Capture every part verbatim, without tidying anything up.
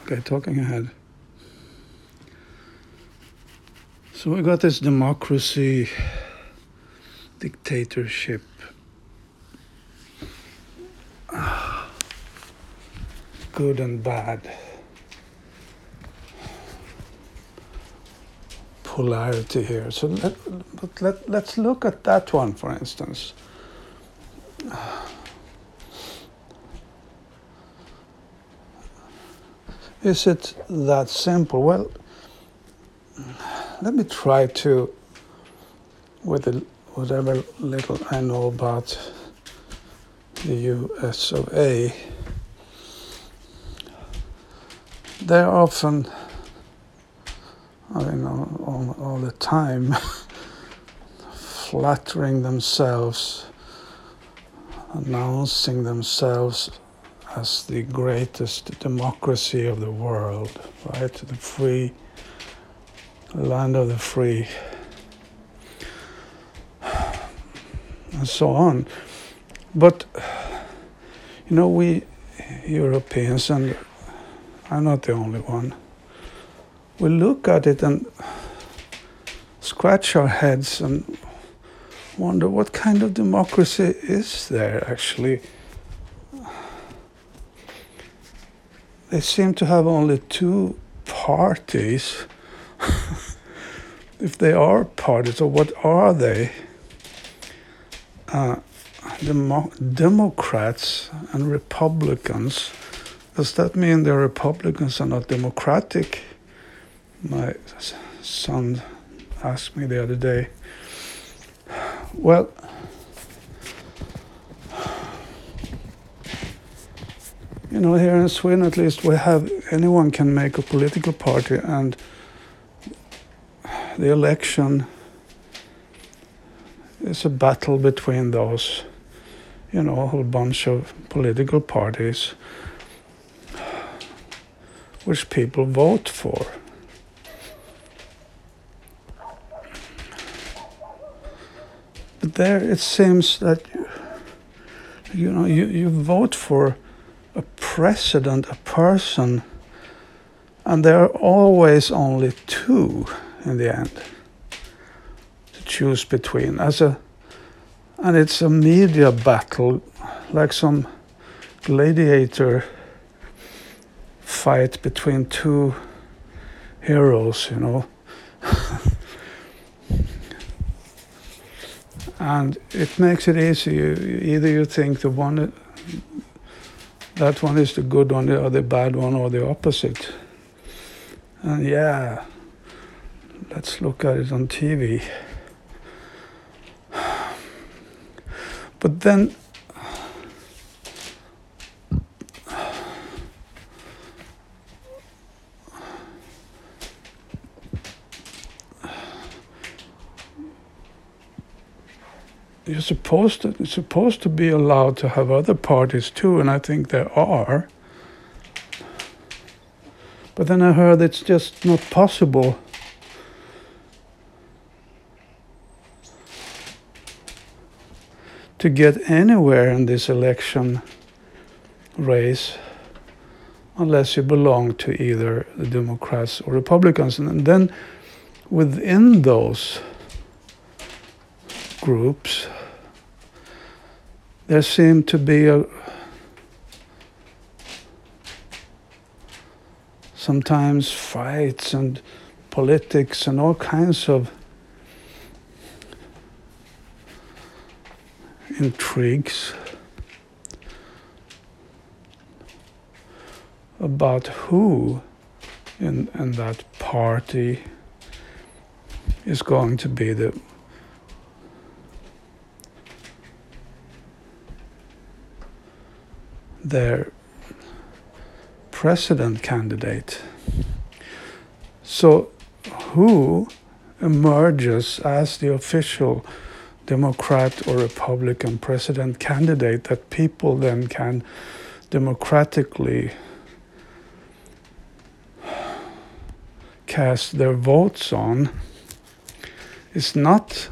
Okay, talking ahead. So we got this democracy, dictatorship, good and bad, polarity here. So let, but let, let's look at that one, for instance. Is it that simple? Well, let me try to, with the, whatever little I know about the U S of A, they're often, I mean, all, all, all the time, flattering themselves, announcing themselves as the greatest democracy of the world, right? The free, land of the free, and so on. But, you know, we Europeans, and I'm not the only one, we look at it and scratch our heads and wonder what kind of democracy is there actually. They seem to have only two parties. If they are parties, so what are they? Uh, Demo- Democrats and Republicans. Does that mean the Republicans are not democratic? My son asked me the other day. Well, you know, here in Sweden at least we have, anyone can make a political party, and the election is a battle between those, you know, a whole bunch of political parties which people vote for. But there it seems that, you know, you, you vote for a president, a person, and there are always only two in the end to choose between. As a, and it's a media battle, like some gladiator fight between two heroes, you know. And it makes it easy. You, either you think the one, that one is the good one, or the bad one, or the opposite. And yeah, let's look at it on T V. But then, you're supposed to, you're supposed to be allowed to have other parties too, and I think there are. But then I heard it's just not possible. To get anywhere in this election race unless you belong to either the Democrats or Republicans. And then within those groups, there seem to be a sometimes fights and politics and all kinds of intrigues about who in, in that party is going to be the their president candidate. So who emerges as the official Democrat or Republican president candidate that people then can democratically cast their votes on is not,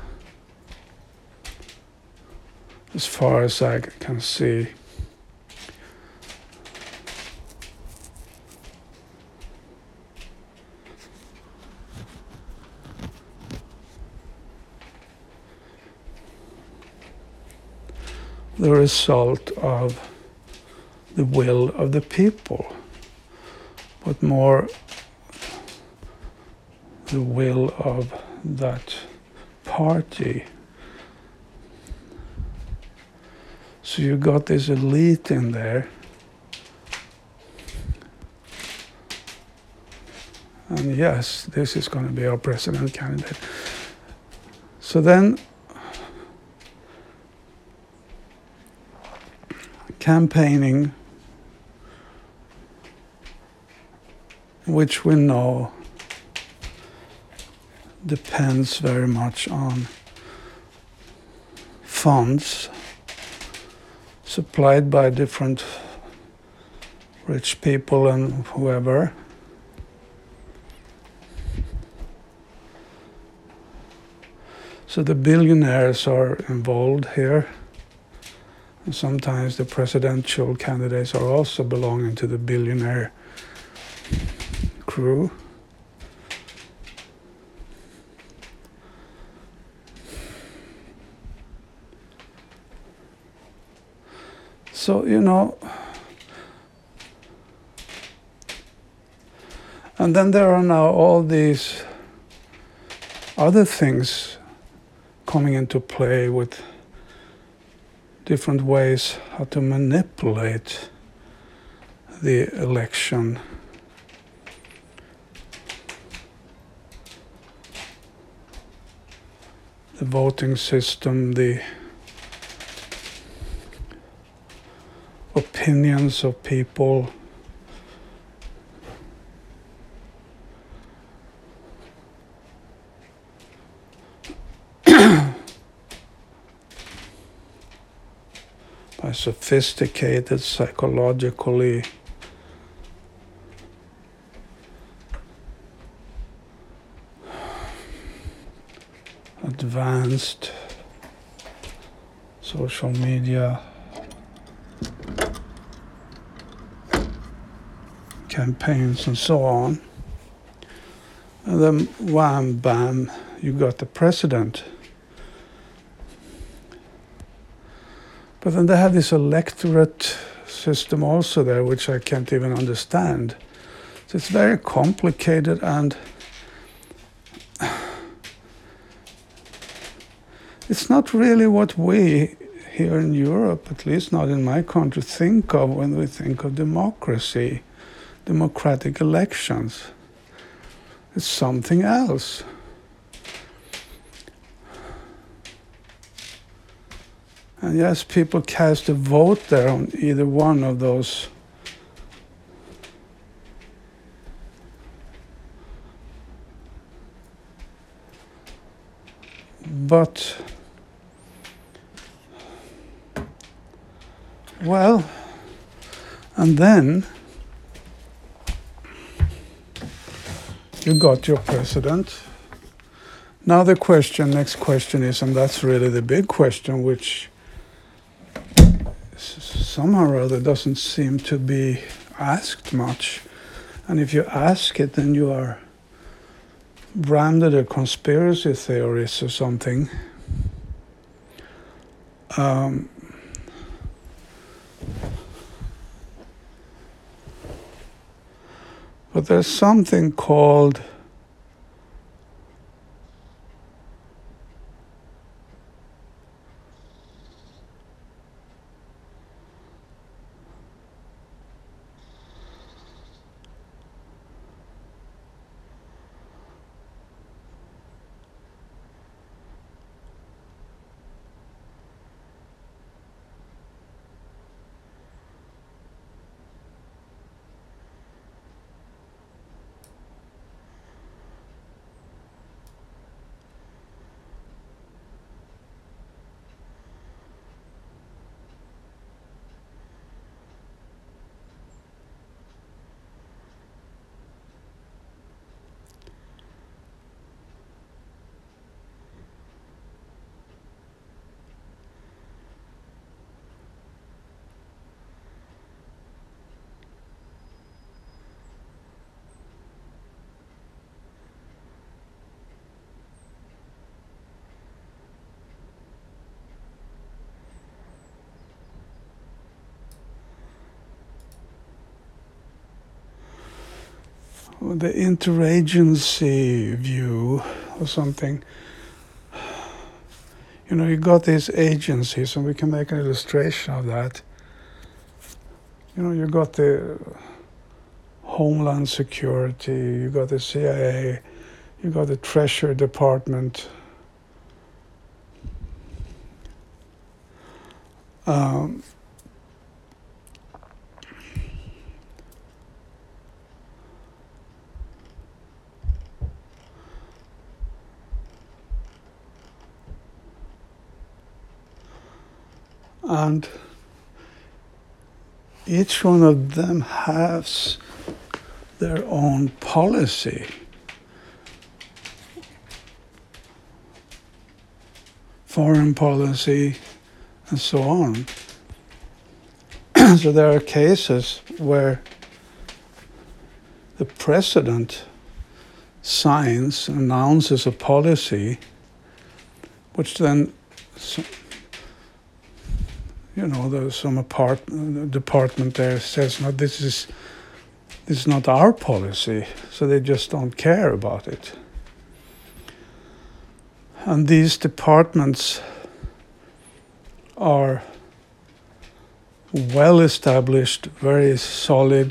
as far as I can see, the result of the will of the people, but more the will of that party. So you got this elite in there, and yes, this is going to be our president candidate. So then campaigning, which we know depends very much on funds supplied by different rich people and whoever. So the billionaires are involved here. And sometimes the presidential candidates are also belonging to the billionaire crew. So, you know, and then there are now all these other things coming into play with different ways how to manipulate the election. The voting system, the opinions of people, by sophisticated, psychologically advanced social media campaigns and so on. And then wham, bam, you got the president. But then they have this electorate system also there, which I can't even understand. So it's very complicated, and it's not really what we here in Europe, at least not in my country, think of when we think of democracy, democratic elections. It's something else. And yes, people cast a vote there on either one of those but well, and then you got your president. Now the question, next question is, and that's really the big question, which somehow or other doesn't seem to be asked much. And if you ask it, then you are branded a conspiracy theorist or something. Um, but there's something called the interagency view or something. You know, you got these agencies, and we can make an illustration of that. You know, you got the Homeland Security, you got the C I A, you got the Treasury Department. Um, and each one of them has their own policy. Foreign policy, and so on. So there are cases where the president signs, announces a policy, which then, you know, there's some apart, department there says, no, this is this is not our policy, so they just don't care about it. And these departments are well established, very solid.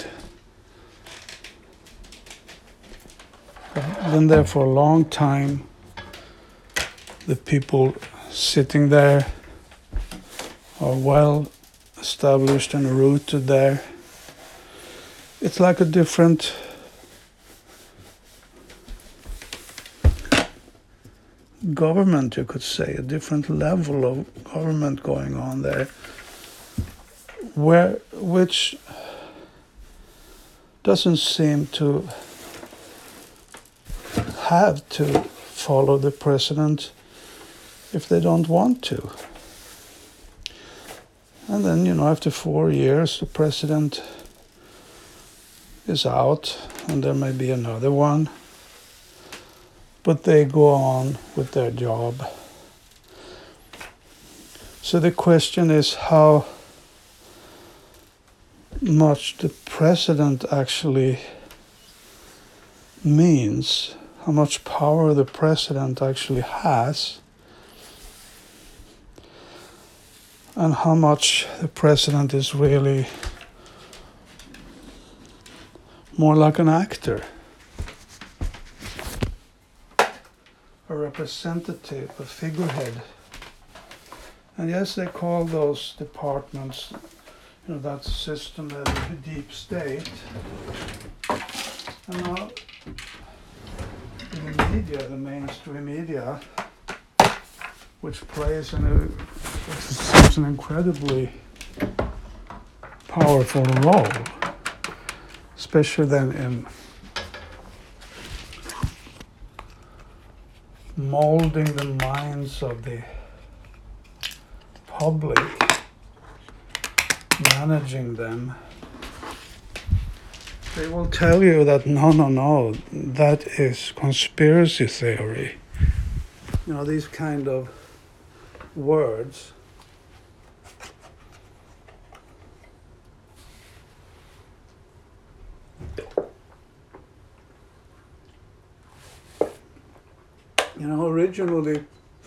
Been there for a long time. The people sitting there are well established and rooted there. It's like a different government, you could say, a different level of government going on there, where which doesn't seem to have to follow the president if they don't want to. And then, you know, after four years, the president is out, and there may be another one. But they go on with their job. So the question is how much the president actually means, how much power the president actually has, and how much the president is really more like an actor, a representative, a figurehead. And yes, they call those departments, you know, that system, that deep state. And now, in the media, the mainstream media, which plays an, a, which seems an incredibly powerful role, especially then in molding the minds of the public, managing them. They will tell you that no, no, no, that is conspiracy theory. You know, these kind of words. You know, originally,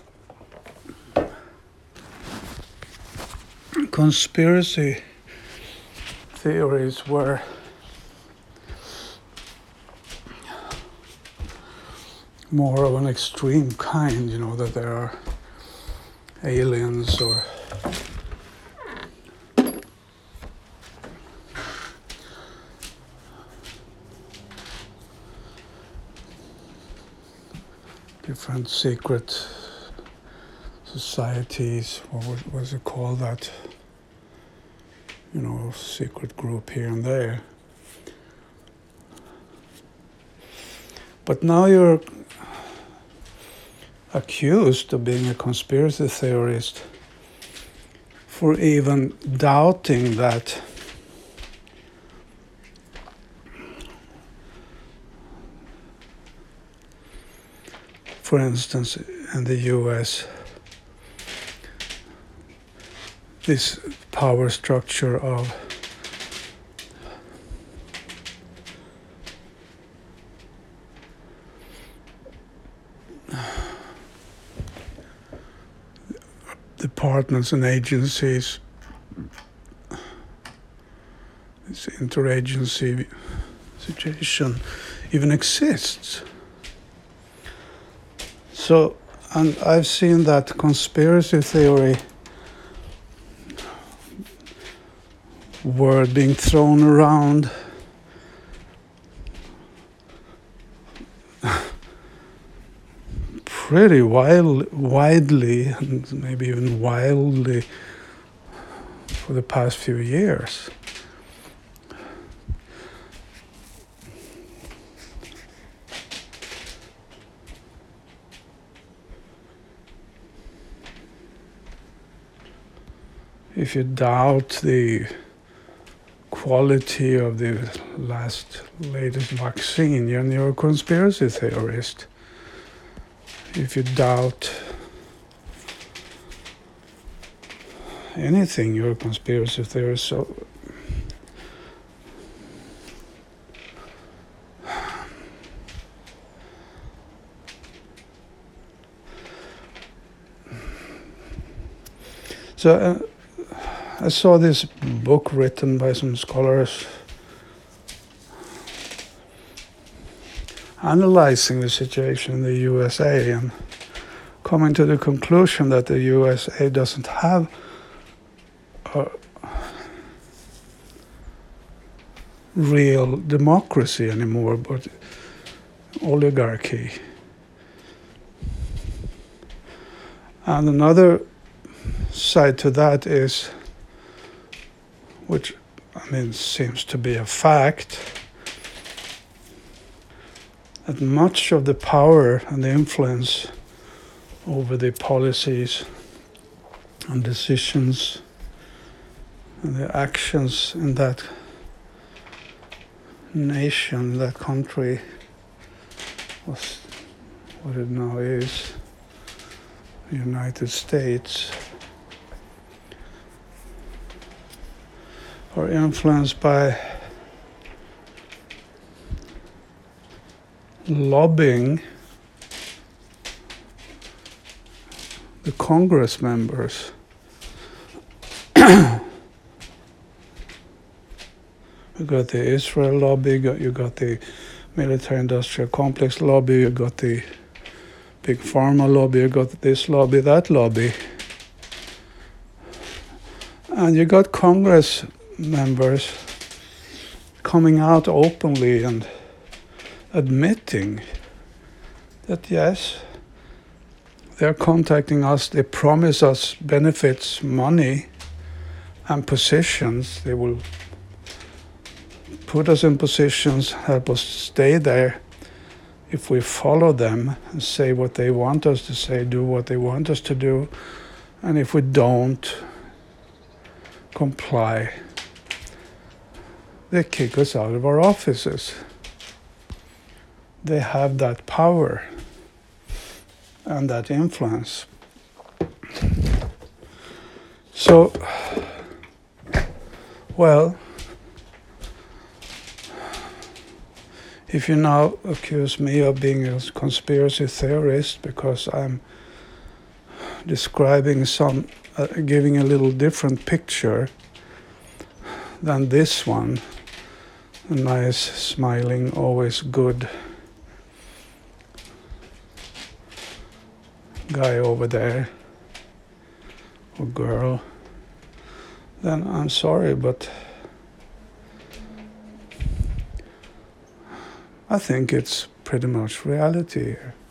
conspiracy theories were more of an extreme kind, you know, that there are aliens or different secret societies, or what was it called, that, you know, secret group here and there. But now you're accused of being a conspiracy theorist for even doubting that for instance, in the U S, this power structure of departments and agencies, this interagency situation even exists. So, and I've seen that conspiracy theory word being thrown around pretty wild, widely, and maybe even wildly, for the past few years. If you doubt the quality of the last, latest vaccine, you're a conspiracy theorist. If you doubt anything, you're a conspiracy theorist. So So uh, I saw this book written by some scholars analyzing the situation in the U S A and coming to the conclusion that the U S A doesn't have a real democracy anymore, but oligarchy. And another side to that is, which I mean seems to be a fact, that much of the power and the influence over the policies and decisions and the actions in that nation, that country, was what it now is, the United States, are influenced by lobbying the Congress members. You got the Israel lobby, you got, you got the military-industrial complex lobby, you got the big pharma lobby, you got this lobby, that lobby. And you got Congress members coming out openly and admitting that yes, they're contacting us, they promise us benefits, money, and positions. They will put us in positions, help us stay there if we follow them and say what they want us to say, do what they want us to do. And if we don't comply, they kick us out of our offices. They have that power and that influence. So, well, if you now accuse me of being a conspiracy theorist because I'm describing some, uh, giving a little different picture than this one, a nice, smiling, always good guy over there, or girl, then I'm sorry, but I think it's pretty much reality here.